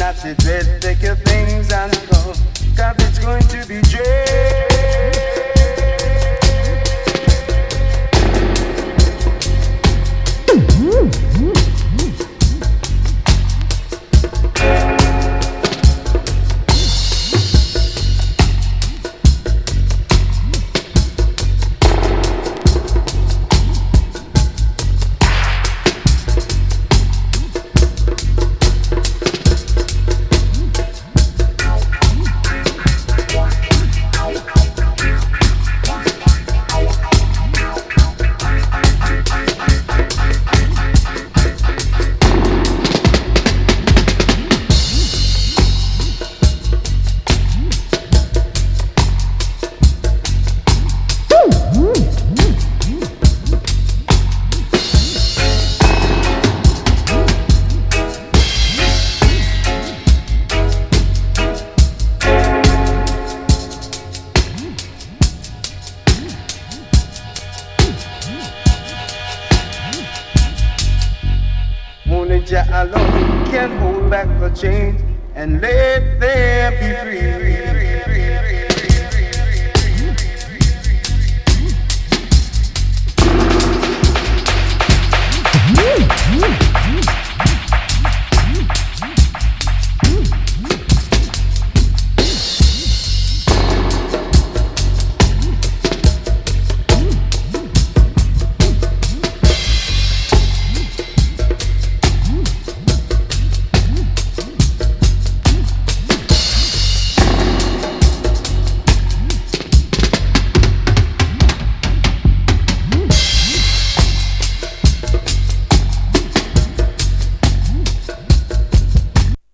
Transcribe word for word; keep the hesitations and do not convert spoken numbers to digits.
Nazi dread, take your things and go, 'cause it's going to be dread. Only Jah alone can hold back the chains and let them be free.